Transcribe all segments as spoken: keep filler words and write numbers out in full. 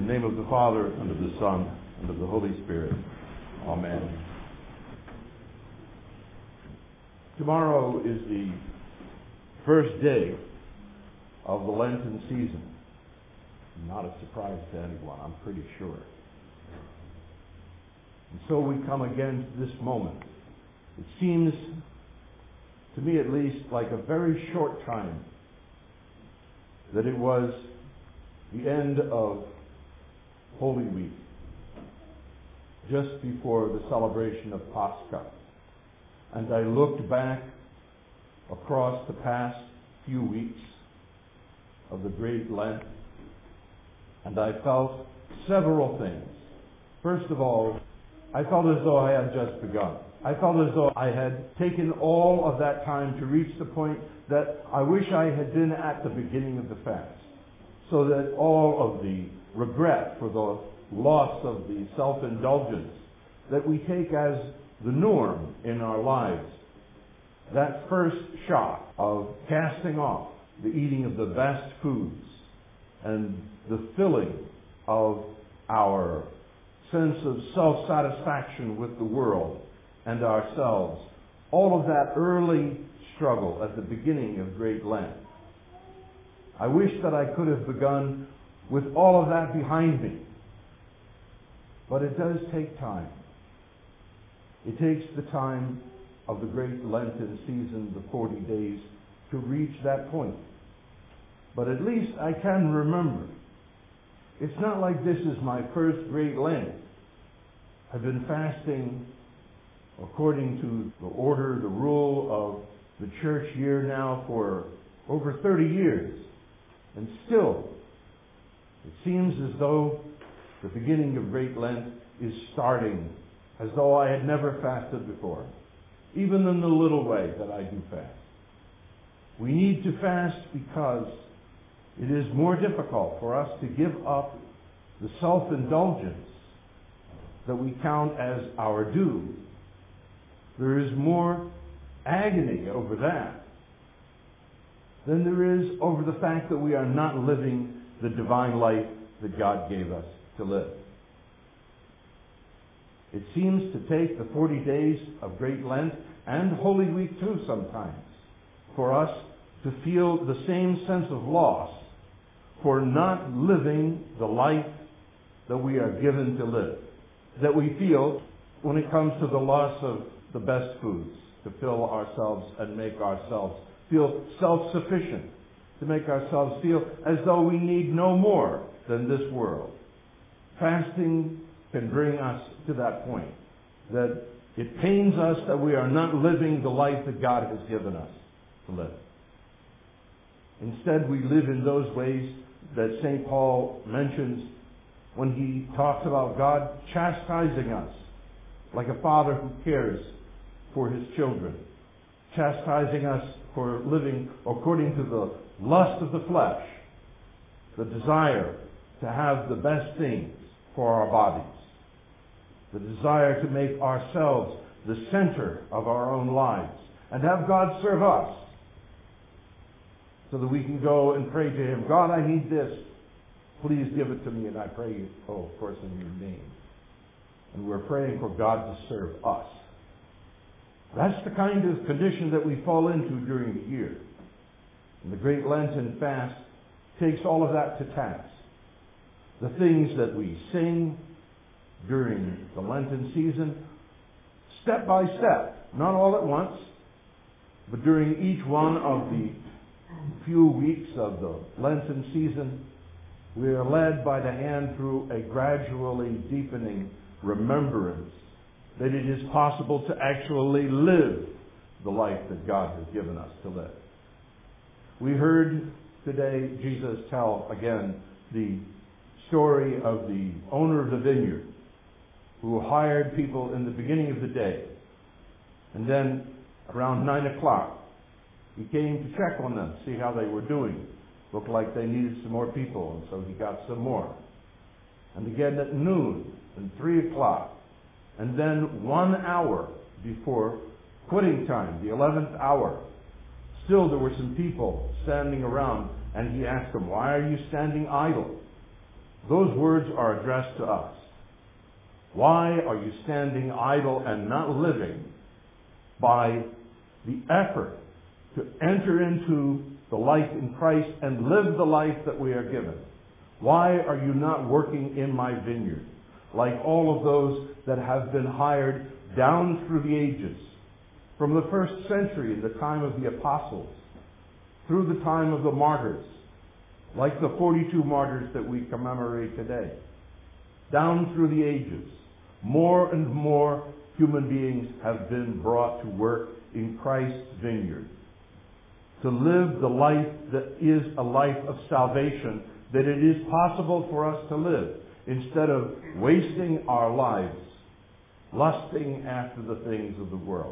the name of the Father, and of the Son, and of the Holy Spirit. Amen. Tomorrow is the first day of the Lenten season. Not a surprise to anyone, I'm pretty sure. And so we come again to this moment. It seems, to me at least, like a very short time that it was the end of Holy Week, just before the celebration of Pascha. And I looked back across the past few weeks of the Great Lent, and I felt several things. First of all, I felt as though I had just begun. I felt as though I had taken all of that time to reach the point that I wish I had been at the beginning of the fast, so that all of the regret for the loss of the self-indulgence that we take as the norm in our lives, that first shock of casting off the eating of the best foods and the filling of our sense of self-satisfaction with the world and ourselves, all of that early struggle at the beginning of Great Lent. I wish that I could have begun with all of that behind me. But it does take time. It takes the time of the Great Lenten season, the forty days, to reach that point. But at least I can remember. It's not like this is my first Great Lent. I've been fasting according to the order, the rule of the church year now for over thirty years. And still, it seems as though the beginning of Great Lent is starting as though I had never fasted before, even in the little way that I do fast. We need to fast because it is more difficult for us to give up the self-indulgence that we count as our due. There is more agony over that than there is over the fact that we are not living the divine life that God gave us to live. It seems to take the forty days of Great Lent and Holy Week too sometimes for us to feel the same sense of loss for not living the life that we are given to live, that we feel when it comes to the loss of the best foods, to fill ourselves and make ourselves feel self-sufficient, to make ourselves feel as though we need no more than this world. Fasting can bring us to that point, that it pains us that we are not living the life that God has given us to live. Instead, we live in those ways that Saint Paul mentions when he talks about God chastising us like a father who cares for his children, chastising us for living according to the lust of the flesh, the desire to have the best things for our bodies, the desire to make ourselves the center of our own lives and have God serve us so that we can go and pray to Him, God, I need this. Please give it to me, and I pray you, oh, of course, in your name. And we're praying for God to serve us. That's the kind of condition that we fall into during the year. And the Great Lenten fast takes all of that to task. The things that we sing during the Lenten season, step by step, not all at once, but during each one of the few weeks of the Lenten season, we are led by the hand through a gradually deepening remembrance that it is possible to actually live the life that God has given us to live. We heard today Jesus tell again the story of the owner of the vineyard who hired people in the beginning of the day. And then around nine o'clock, he came to check on them, see how they were doing. Looked like they needed some more people, and so he got some more. And again at noon and three o'clock. And then one hour before quitting time, the eleventh hour, still there were some people standing around, and he asked them, why are you standing idle? those words are addressed to us. Why are you standing idle and not living by the effort to enter into the life in Christ and live the life that we are given? Why are you not working in my vineyard like all of those that have been hired down through the ages, from the first century in the time of the apostles, through the time of the martyrs, like the forty-two martyrs that we commemorate today, down through the ages? More and more human beings have been brought to work in Christ's vineyard, to live the life that is a life of salvation, that it is possible for us to live, instead of wasting our lives lusting after the things of the world,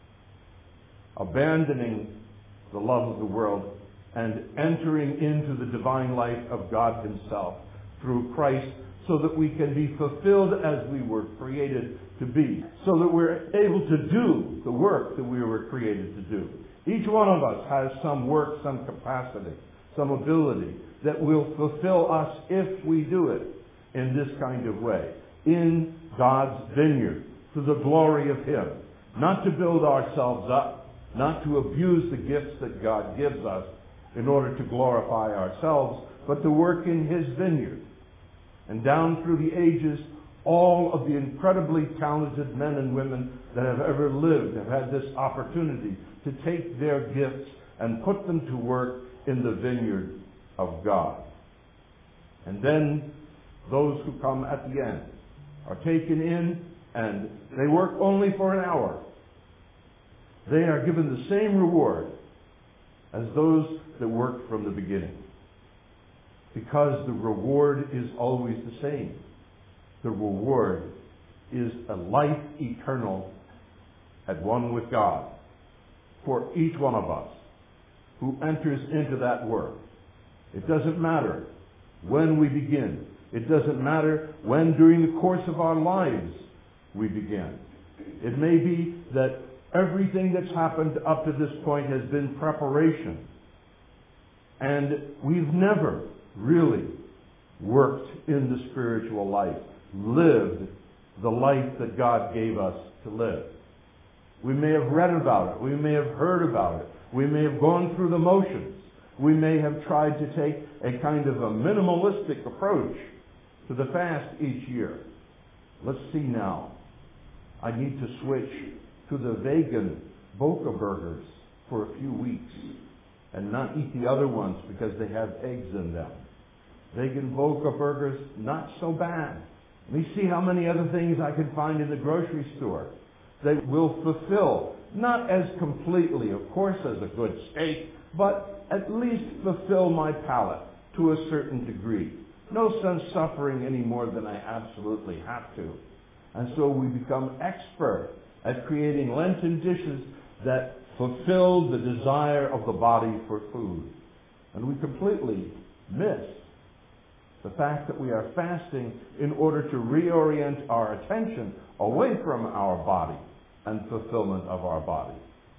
abandoning the love of the world and entering into the divine life of God Himself through Christ, so that we can be fulfilled as we were created to be, so that we're able to do the work that we were created to do. Each one of us has some work, some capacity, some ability that will fulfill us if we do it in this kind of way, in God's vineyard, to the glory of Him. Not to build ourselves up, not to abuse the gifts that God gives us in order to glorify ourselves, but to work in His vineyard. And down through the ages, all of the incredibly talented men and women that have ever lived have had this opportunity to take their gifts and put them to work in the vineyard of God. And then those who come at the end are taken in, and they work only for an hour. They are given the same reward as those that worked from the beginning, because the reward is always the same. The reward is a life eternal at one with God for each one of us who enters into that work. It doesn't matter when we begin. It doesn't matter when during the course of our lives we begin. It may be that everything that's happened up to this point has been preparation, and we've never really worked in the spiritual life, lived the life that God gave us to live. We may have read about it. We may have heard about it. We may have gone through the motions. We may have tried to take a kind of a minimalistic approach to the fast each year. Let's see now. I need to switch to the vegan Boca burgers for a few weeks and not eat the other ones because they have eggs in them. Vegan Boca burgers, not so bad. Let me see how many other things I can find in the grocery store that will fulfill, not as completely, of course, as a good steak, but at least fulfill my palate to a certain degree. No sense suffering any more than I absolutely have to. And so we become expert at creating Lenten dishes that fulfill the desire of the body for food. And we completely miss the fact that we are fasting in order to reorient our attention away from our body and fulfillment of our body.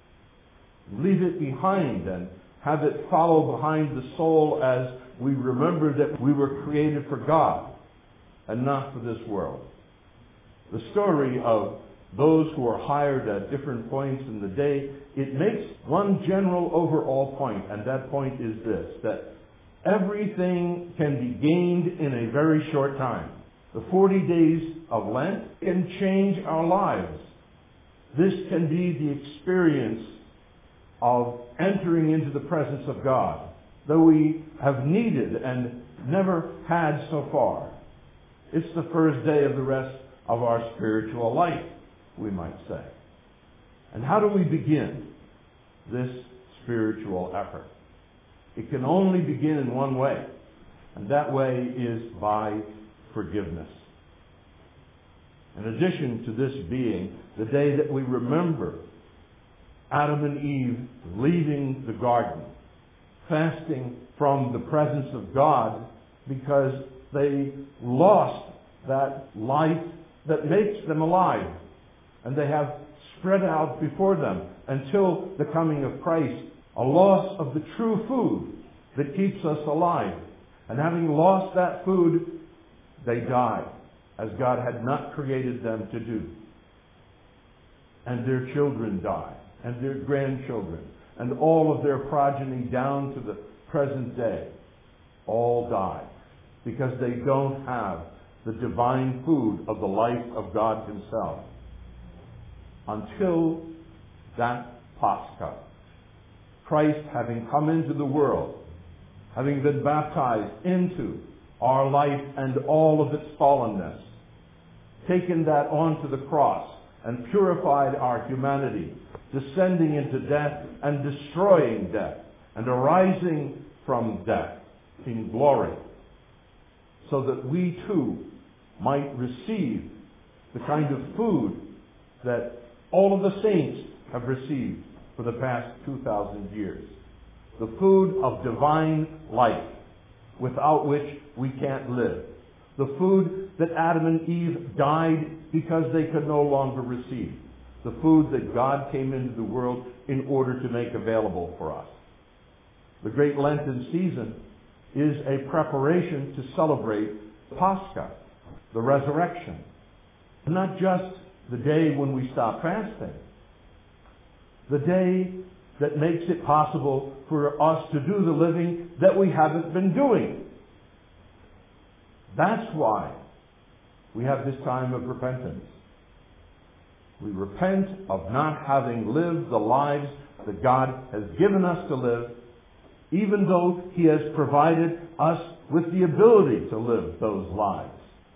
Leave it behind and have it follow behind the soul as we remember that we were created for God and not for this world. The story of those who are hired at different points in the day, it makes one general overall point, and that point is this, that everything can be gained in a very short time. The forty days of Lent can change our lives. This can be the experience of entering into the presence of God, though we have needed and never had so far. It's the first day of the rest of our spiritual life, we might say. And how do we begin this spiritual effort? It can only begin in one way, and that way is by forgiveness. In addition to this being the day that we remember Adam and Eve leaving the garden, fasting from the presence of God because they lost that life that makes them alive, and they have spread out before them until the coming of Christ a loss of the true food that keeps us alive. And having lost that food, They died, as God had not created them to do. And their children died, and their grandchildren, and all of their progeny down to the present day, all died, because they don't have the divine food of the life of God himself. Until that Pascha, Christ, having come into the world, having been baptized into our life and all of its fallenness, taken that onto the cross and purified our humanity, descending into death and destroying death and arising from death in glory, so that we too might receive the kind of food that all of the saints have received for the past two thousand years. The food of divine life, without which we can't live. The food that Adam and Eve died because they could no longer receive. The food that God came into the world in order to make available for us. The great Lenten season is a preparation to celebrate Pascha, the resurrection. Not just the day when we stop fasting. The day that makes it possible for us to do the living that we haven't been doing. That's why we have this time of repentance. We repent of not having lived the lives that God has given us to live, even though he has provided us with the ability to live those lives.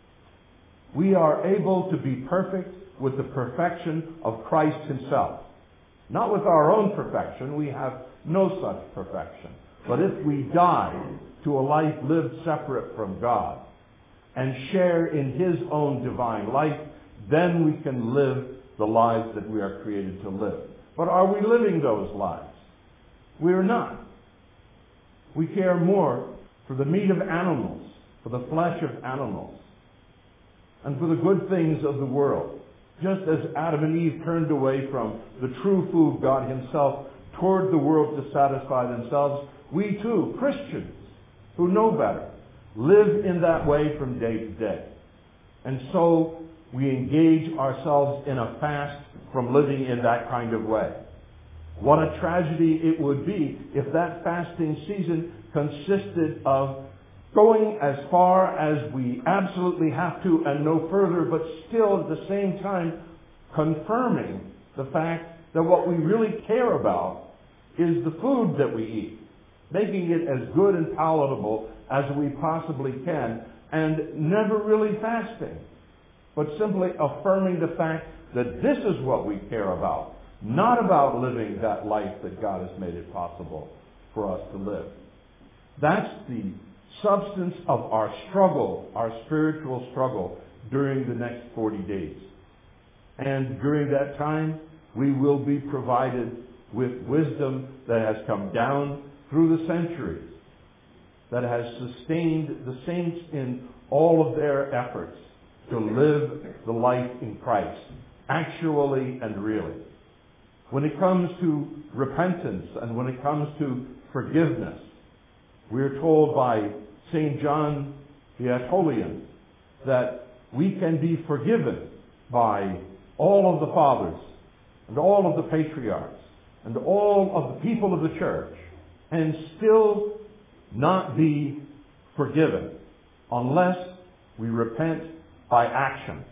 We are able to be perfect with the perfection of Christ himself. Not with our own perfection. We have no such perfection. But if we die to a life lived separate from God and share in his own divine life, then we can live the lives that we are created to live. But are we living those lives? We are not. We care more for the meat of animals, for the flesh of animals, and for the good things of the world. Just as Adam and Eve turned away from the true food, God himself, toward the world to satisfy themselves, we too, Christians who know better, live in that way from day to day. And so we engage ourselves in a fast from living in that kind of way. What a tragedy it would be if that fasting season consisted of going as far as we absolutely have to and no further, but still at the same time confirming the fact that what we really care about is the food that we eat, making it as good and palatable as we possibly can, and never really fasting, but simply affirming the fact that this is what we care about, not about living that life that God has made it possible for us to live. That's the substance of our struggle, our spiritual struggle during the next forty days. And during that time, we will be provided with wisdom that has come down through the centuries, that has sustained the saints in all of their efforts to live the life in Christ, actually and really. When it comes to repentance and when it comes to forgiveness, we are told by Saint John the Aetolian that we can be forgiven by all of the fathers and all of the patriarchs and all of the people of the church and still not be forgiven unless we repent by action.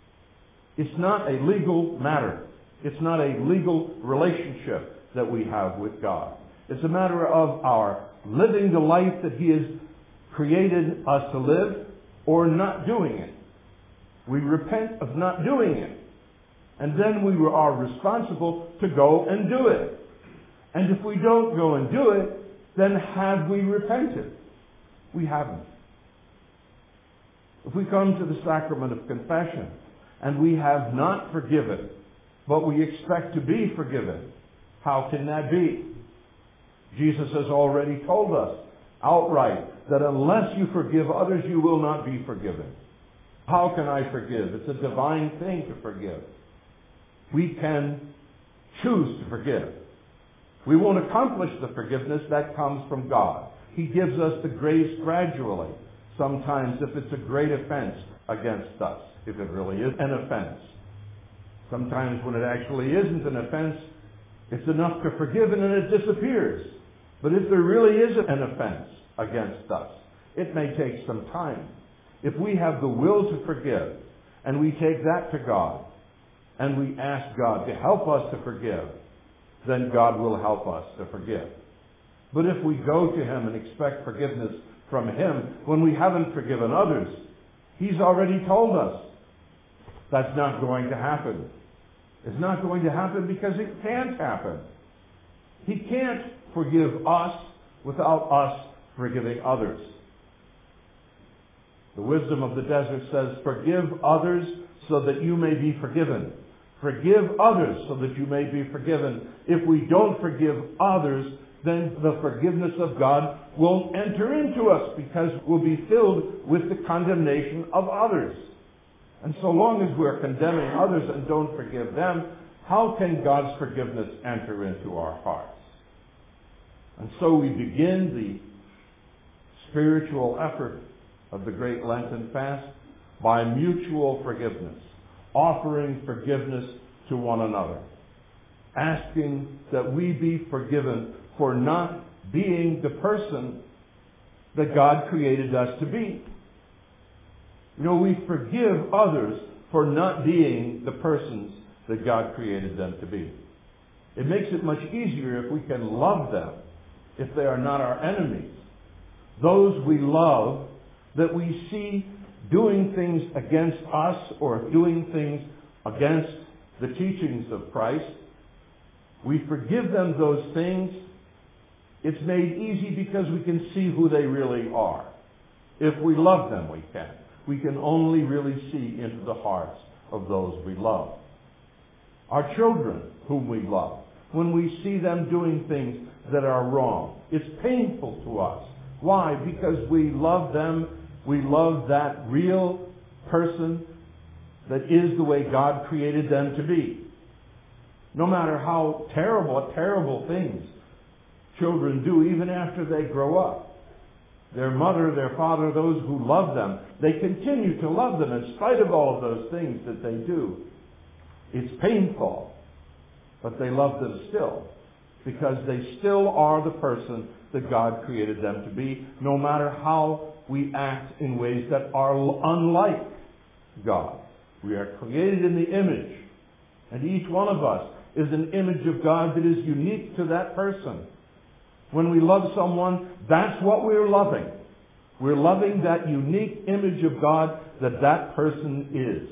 It's not a legal matter. It's not a legal relationship that we have with God. It's a matter of our living the life that he has created us to live or not doing it. We repent of not doing it. And then we are responsible to go and do it. And if we don't go and do it, then have we repented? We haven't. If we come to the sacrament of confession and we have not forgiven, but we expect to be forgiven, how can that be? Jesus has already told us outright that unless you forgive others, you will not be forgiven. How can I forgive? It's a divine thing to forgive. We can choose to forgive. We won't accomplish the forgiveness that comes from God. He gives us the grace gradually, Sometimes if it's a great offense against us, if it really is an offense. Sometimes when it actually isn't an offense, it's enough to forgive and then it disappears. But if there really is an offense against us, it may take some time. If we have the will to forgive, and we take that to God, and we ask God to help us to forgive, then God will help us to forgive. But if we go to Him and expect forgiveness from Him when we haven't forgiven others, He's already told us that's not going to happen. It's not going to happen because it can't happen. He can't forgive us without us forgiving others. The wisdom of the desert says, forgive others so that you may be forgiven. Forgive others so that you may be forgiven. If we don't forgive others, then the forgiveness of God won't enter into us because we'll be filled with the condemnation of others. And so long as we're condemning others and don't forgive them, how can God's forgiveness enter into our hearts? And so we begin the spiritual effort of the great Lenten fast by mutual forgiveness, offering forgiveness to one another, asking that we be forgiven for not being the person that God created us to be. You know, we forgive others for not being the persons that God created them to be. It makes it much easier if we can love them, if they are not our enemies. Those we love that we see doing things against us or doing things against the teachings of Christ, we forgive them those things. It's made easy because we can see who they really are. If we love them, we can. We can only really see into the hearts of those we love. Our children, whom we love, when we see them doing things that are wrong, it's painful to us. Why? Because we love them. We love that real person that is the way God created them to be. No matter how terrible, terrible things children do, even after they grow up. Their mother, their father, those who love them, they continue to love them in spite of all of those things that they do. It's painful, but they love them still because they still are the person that God created them to be, no matter how we act in ways that are unlike God. We are created in the image, and each one of us is an image of God that is unique to that person. When we love someone, that's what we're loving. We're loving that unique image of God that that person is.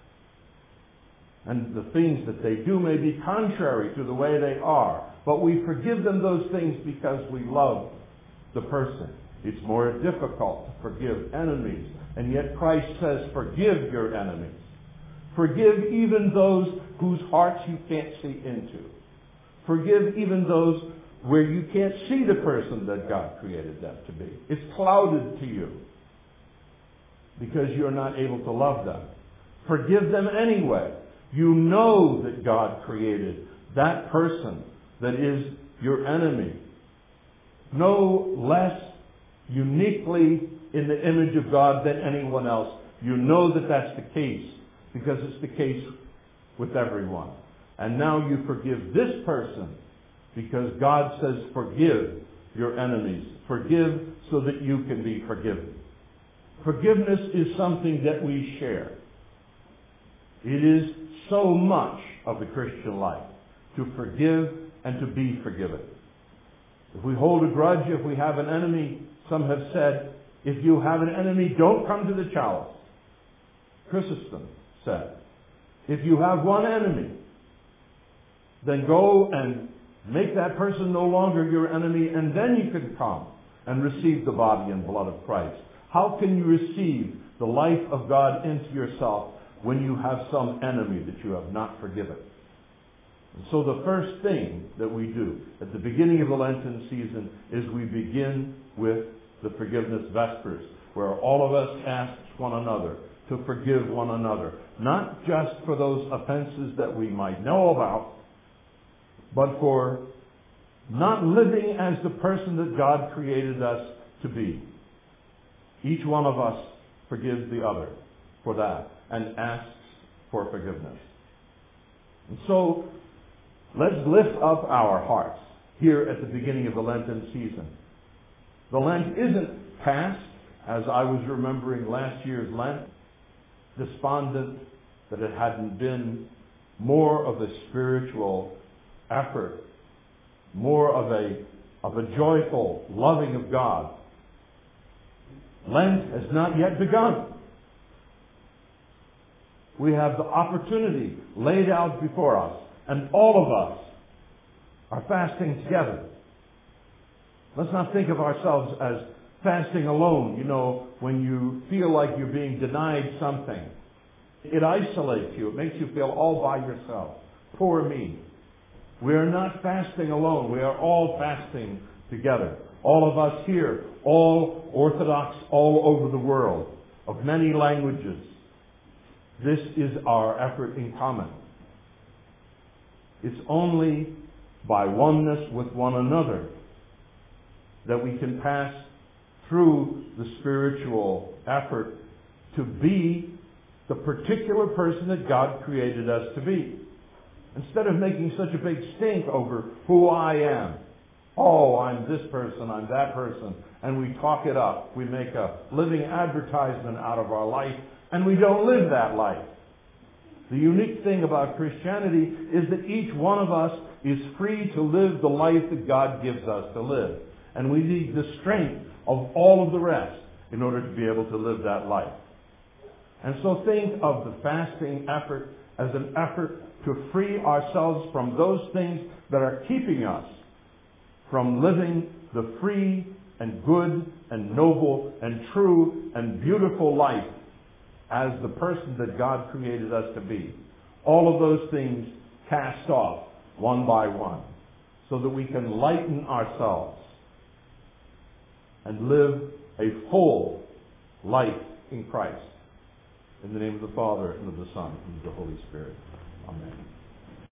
And the things that they do may be contrary to the way they are, but we forgive them those things because we love the person. It's more difficult to forgive enemies, and yet Christ says, forgive your enemies. Forgive even those whose hearts you can't see into. Forgive even those where you can't see the person that God created them to be. It's clouded to you because you're not able to love them. Forgive them anyway. You know that God created that person that is your enemy no less uniquely in the image of God than anyone else. You know that that's the case because it's the case with everyone. And now you forgive this person because God says forgive your enemies. Forgive so that you can be forgiven. Forgiveness is something that we share. It is so much of the Christian life to forgive and to be forgiven. If we hold a grudge, if we have an enemy, some have said, if you have an enemy, don't come to the chalice. Chrysostom said, if you have one enemy, then go and make that person no longer your enemy, and then you can come and receive the body and blood of Christ. How can you receive the life of God into yourself when you have some enemy that you have not forgiven? And so the first thing that we do at the beginning of the Lenten season is we begin with the forgiveness vespers, where all of us ask one another to forgive one another, not just for those offenses that we might know about, but for not living as the person that God created us to be. Each one of us forgives the other for that and asks for forgiveness. And so, let's lift up our hearts here at the beginning of the Lenten season. The Lent isn't past, as I was remembering last year's Lent, despondent that it hadn't been more of a spiritual effort, more of a, of a joyful loving of God. Lent has not yet begun. We have the opportunity laid out before us, and all of us are fasting together. Let's not think of ourselves as fasting alone. You know, when you feel like you're being denied something, it isolates you. It makes you feel all by yourself. Poor me. We are not fasting alone. We are all fasting together. All of us here, all Orthodox all over the world, of many languages. This is our effort in common. It's only by oneness with one another that we can pass through the spiritual effort to be the particular person that God created us to be. Instead of making such a big stink over who I am. Oh, I'm this person, I'm that person. And we talk it up. We make a living advertisement out of our life, and we don't live that life. The unique thing about Christianity is that each one of us is free to live the life that God gives us to live. And we need the strength of all of the rest in order to be able to live that life. And so think of the fasting effort as an effort to free ourselves from those things that are keeping us from living the free and good and noble and true and beautiful life as the person that God created us to be. All of those things cast off one by one so that we can lighten ourselves and live a full life in Christ. In the name of the Father, and of the Son, and of the Holy Spirit. Amen.